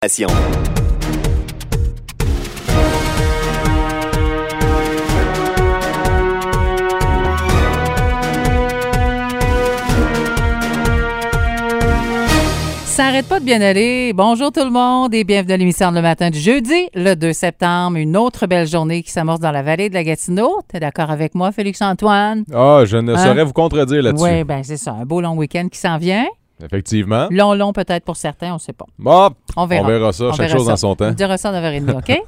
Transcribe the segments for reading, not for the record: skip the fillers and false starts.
Ça n'arrête pas de bien aller. Bonjour tout le monde et bienvenue à l'émission Le Matin du jeudi, le 2 septembre. Une autre belle journée qui s'amorce dans la vallée de la Gatineau. T'es d'accord avec moi, Félix-Antoine? Ah, je ne saurais vous contredire là-dessus. Oui, bien c'est ça. Un beau long week-end qui s'en vient. Effectivement. Long peut-être pour certains, on ne sait pas. Bon, on verra ça. Chaque chose en son temps. On dira ça à 9h30, OK?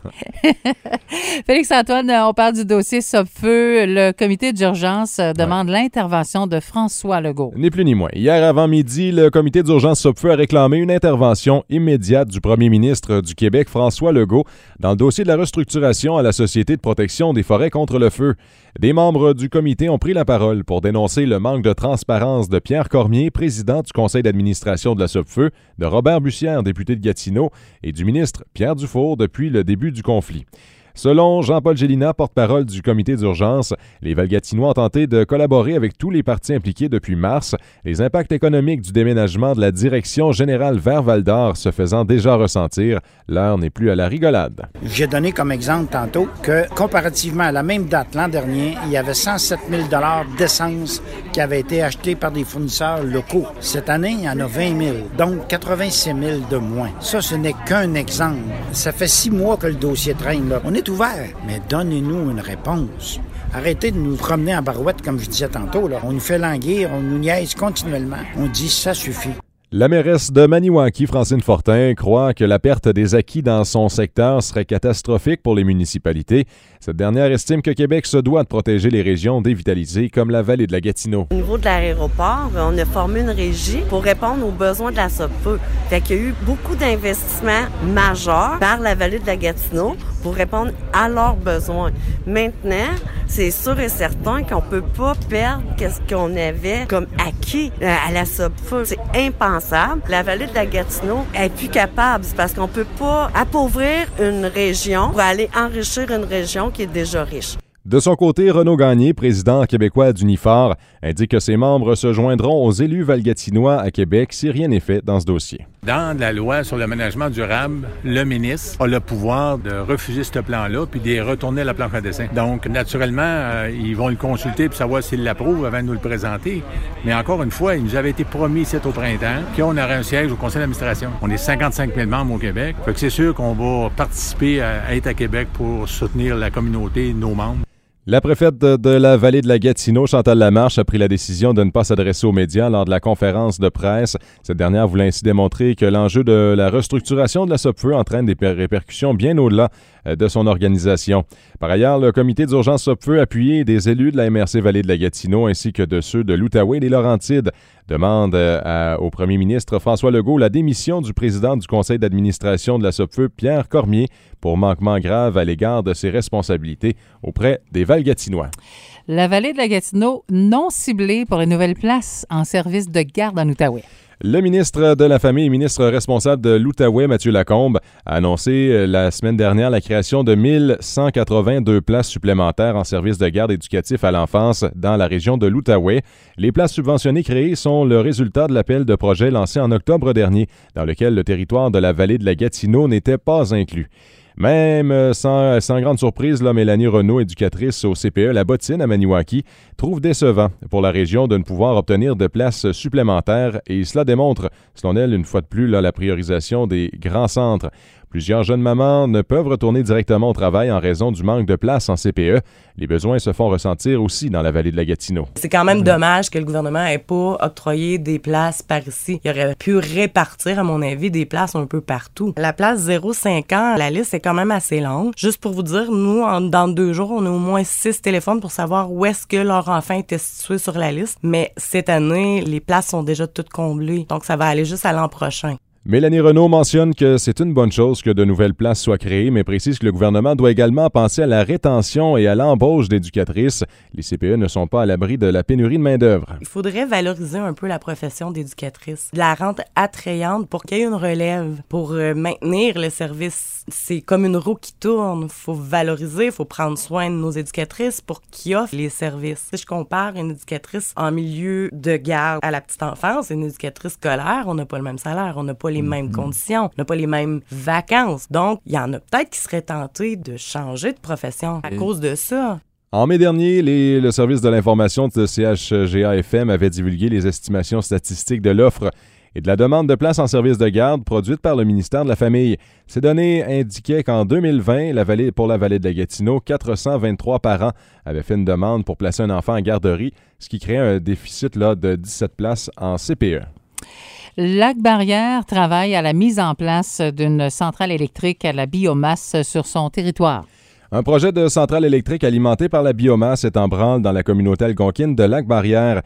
Félix-Antoine, on parle du dossier Sopfeu. Le comité d'urgence demande l'intervention de François Legault. Ni plus ni moins. Hier avant midi, le comité d'urgence Sopfeu a réclamé une intervention immédiate du premier ministre du Québec, François Legault, dans le dossier de la restructuration à la Société de protection des forêts contre le feu. Des membres du comité ont pris la parole pour dénoncer le manque de transparence de Pierre Cormier, président du conseil d'administration de la Sopfeu, de Robert Bussière, député de Gatineau, et du ministre Pierre Dufour depuis le début du conflit. Selon Jean-Paul Gélina, porte-parole du comité d'urgence, les Valgatinois ont tenté de collaborer avec tous les partis impliqués depuis mars, les impacts économiques du déménagement de la direction générale vers Val-d'Or se faisant déjà ressentir. L'heure n'est plus à la rigolade. J'ai donné comme exemple tantôt que, comparativement à la même date l'an dernier, il y avait 107 000 $ d'essence qui avaient été achetés par des fournisseurs locaux. Cette année, il y en a 20 000, donc 86 000 de moins. Ça, ce n'est qu'un exemple. Ça fait 6 mois que le dossier traîne, là. On est ouvert, mais donnez-nous une réponse. Arrêtez de nous promener en barouette, comme je disais tantôt, là. On nous fait languir, on nous niaise continuellement. On dit ça suffit. La mairesse de Maniwaki, Francine Fortin, croit que la perte des acquis dans son secteur serait catastrophique pour les municipalités. Cette dernière estime que Québec se doit de protéger les régions dévitalisées comme la vallée de la Gatineau. Au niveau de l'aéroport, on a formé une régie pour répondre aux besoins de la Sopfeu. Fait qu'il y a eu beaucoup d'investissements majeurs par la vallée de la Gatineau pour répondre à leurs besoins. Maintenant, c'est sûr et certain qu'on peut pas perdre ce qu'on avait comme acquis à la Sopfeu. C'est impensable. La vallée de la Gatineau est plus capable. C'est parce qu'on peut pas appauvrir une région pour aller enrichir une région qui est déjà riche. De son côté, Renaud Gagné, président québécois d'Unifor, indique que ses membres se joindront aux élus valgatinois à Québec si rien n'est fait dans ce dossier. Dans la loi sur l'aménagement durable, le ministre a le pouvoir de refuser ce plan-là puis de retourner à la planche à dessin. Donc, naturellement, ils vont le consulter pour savoir s'il l'approuve avant de nous le présenter. Mais encore une fois, il nous avait été promis ici au printemps qu'on aurait un siège au conseil d'administration. On est 55 000 membres au Québec. Fait que c'est sûr qu'on va participer à être à Québec pour soutenir la communauté, nos membres. La préfète de la vallée de la Gatineau, Chantal Lamarche, a pris la décision de ne pas s'adresser aux médias lors de la conférence de presse. Cette dernière voulait ainsi démontrer que l'enjeu de la restructuration de la Sopfeu entraîne des répercussions bien au-delà de son organisation. Par ailleurs, le comité d'urgence Sopfeu, appuyé des élus de la MRC Vallée de la Gatineau ainsi que de ceux de l'Outaouais et des Laurentides, demande au premier ministre François Legault la démission du président du conseil d'administration de la Sopfeu, Pierre Cormier, pour manquement grave à l'égard de ses responsabilités auprès des Valgatinois. La vallée de la Gatineau non ciblée pour une nouvelle place en service de garde en Outaouais. Le ministre de la Famille et ministre responsable de l'Outaouais, Mathieu Lacombe, a annoncé la semaine dernière la création de 1182 places supplémentaires en service de garde éducatif à l'enfance dans la région de l'Outaouais. Les places subventionnées créées sont le résultat de l'appel de projet lancé en octobre dernier, dans lequel le territoire de la vallée de la Gatineau n'était pas inclus. Même sans grande surprise, Mélanie Renaud, éducatrice au CPE La Bottine à Maniwaki, trouve décevant pour la région de ne pouvoir obtenir de places supplémentaires et cela démontre, selon elle, une fois de plus, la priorisation des grands centres. Plusieurs jeunes mamans ne peuvent retourner directement au travail en raison du manque de place en CPE. Les besoins se font ressentir aussi dans la vallée de la Gatineau. C'est quand même dommage que le gouvernement n'ait pas octroyé des places par ici. Il aurait pu répartir, à mon avis, des places un peu partout. La place 0-5 ans, la liste est quand même assez longue. Juste pour vous dire, nous, dans 2 jours, on a au moins 6 téléphones pour savoir où est-ce que leur enfant était situé sur la liste. Mais cette année, les places sont déjà toutes comblées. Donc, ça va aller juste à l'an prochain. Mélanie Renaud mentionne que c'est une bonne chose que de nouvelles places soient créées, mais précise que le gouvernement doit également penser à la rétention et à l'embauche d'éducatrices. Les CPE ne sont pas à l'abri de la pénurie de main-d'œuvre. Il faudrait valoriser un peu la profession d'éducatrice, la rendre attrayante pour qu'il y ait une relève, pour maintenir le service. C'est comme une roue qui tourne. Il faut valoriser, il faut prendre soin de nos éducatrices pour qu'ils offrent les services. Si je compare une éducatrice en milieu de garde à la petite enfance et une éducatrice scolaire, on n'a pas le même salaire, on n'a pas les mêmes conditions, on n'a pas les mêmes vacances. Donc, il y en a peut-être qui seraient tentés de changer de profession à cause de ça. En mai dernier, le service de l'information de CHGA-FM avait divulgué les estimations statistiques de l'offre et de la demande de places en service de garde produite par le ministère de la Famille. Ces données indiquaient qu'en 2020, pour la vallée de la Gatineau, 423 parents avaient fait une demande pour placer un enfant en garderie, ce qui créait un déficit de 17 places en CPE. Lac-Barrière travaille à la mise en place d'une centrale électrique à la biomasse sur son territoire. Un projet de centrale électrique alimentée par la biomasse est en branle dans la communauté algonquine de Lac-Barrière.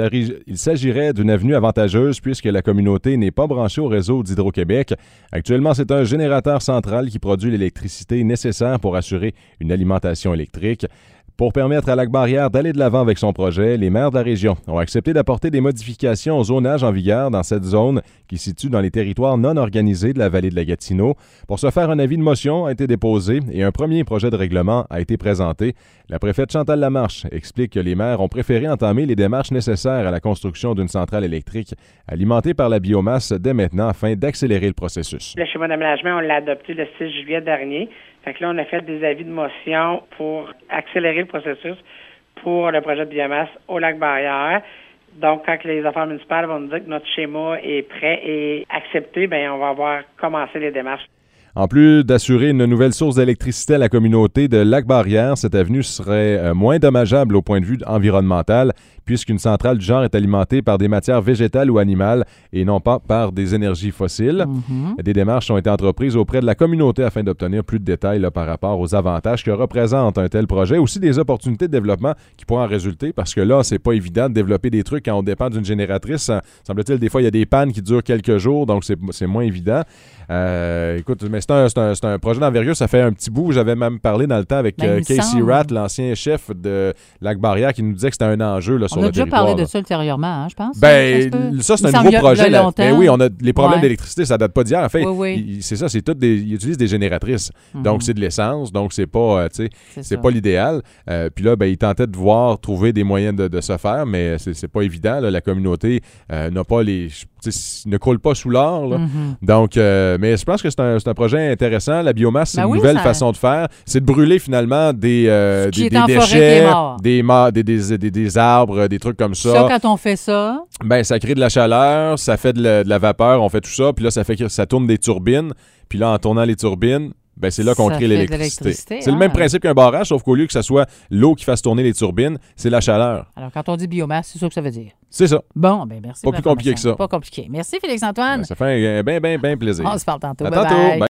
Il s'agirait d'une avenue avantageuse puisque la communauté n'est pas branchée au réseau d'Hydro-Québec. Actuellement, c'est un générateur central qui produit l'électricité nécessaire pour assurer une alimentation électrique. Pour permettre à Lac-Barrière d'aller de l'avant avec son projet, les maires de la région ont accepté d'apporter des modifications au zonage en vigueur dans cette zone qui se situe dans les territoires non organisés de la vallée de la Gatineau. Pour ce faire, un avis de motion a été déposé et un premier projet de règlement a été présenté. La préfète Chantal Lamarche explique que les maires ont préféré entamer les démarches nécessaires à la construction d'une centrale électrique alimentée par la biomasse dès maintenant afin d'accélérer le processus. Le schéma d'aménagement, on l'a adopté le 6 juillet dernier. Fait que là, on a fait des avis de motion pour accélérer le processus pour le projet de biomasse au Lac-Barrière. Donc, quand les affaires municipales vont nous dire que notre schéma est prêt et accepté, bien, on va avoir commencé les démarches. En plus d'assurer une nouvelle source d'électricité à la communauté de Lac-Barrière, cette avenue serait moins dommageable au point de vue environnemental puisqu'une centrale du genre est alimentée par des matières végétales ou animales et non pas par des énergies fossiles. Des démarches ont été entreprises auprès de la communauté afin d'obtenir plus de détails par rapport aux avantages que représente un tel projet, aussi des opportunités de développement qui pourraient en résulter parce que là, c'est pas évident de développer des trucs quand on dépend d'une génératrice. Semble-t-il, des fois, il y a des pannes qui durent quelques jours, donc c'est moins évident. Écoute, mais c'est un projet d'envergure, ça fait un petit bout. J'avais même parlé dans le temps avec Casey Ratt, l'ancien chef de Lac-Barrière, qui nous disait que c'était un enjeu là, sur le territoire. On a déjà parlé de ça ultérieurement, je pense. Ça, c'est un nouveau projet. Ben oui, on a les problèmes d'électricité, ça date pas d'hier. En fait, c'est ça, c'est ils utilisent des génératrices. Donc, c'est de l'essence, donc c'est pas, c'est pas l'idéal. Puis là, ils tentaient de trouver des moyens de se faire, mais c'est pas évident. Là, la communauté n'a pas ne croule pas sous l'or. Donc, mais je pense que c'est un projet intéressant. La biomasse, c'est une nouvelle façon de faire. C'est de brûler finalement des déchets, des arbres, des trucs comme ça. Ça, quand on fait ça... ça crée de la chaleur, ça fait de la vapeur, on fait tout ça, puis là, ça fait que ça tourne des turbines. Puis là, en tournant les turbines, c'est là qu'on crée l'électricité. C'est le même principe qu'un barrage, sauf qu'au lieu que ça soit l'eau qui fasse tourner les turbines, c'est la chaleur. Alors, quand on dit biomasse, c'est ça que ça veut dire. C'est ça. Bon, merci. Pas plus compliqué que ça. Pas compliqué. Merci, Félix-Antoine. Ça fait un bien plaisir. On se parle tantôt. À Bye tantôt. bye.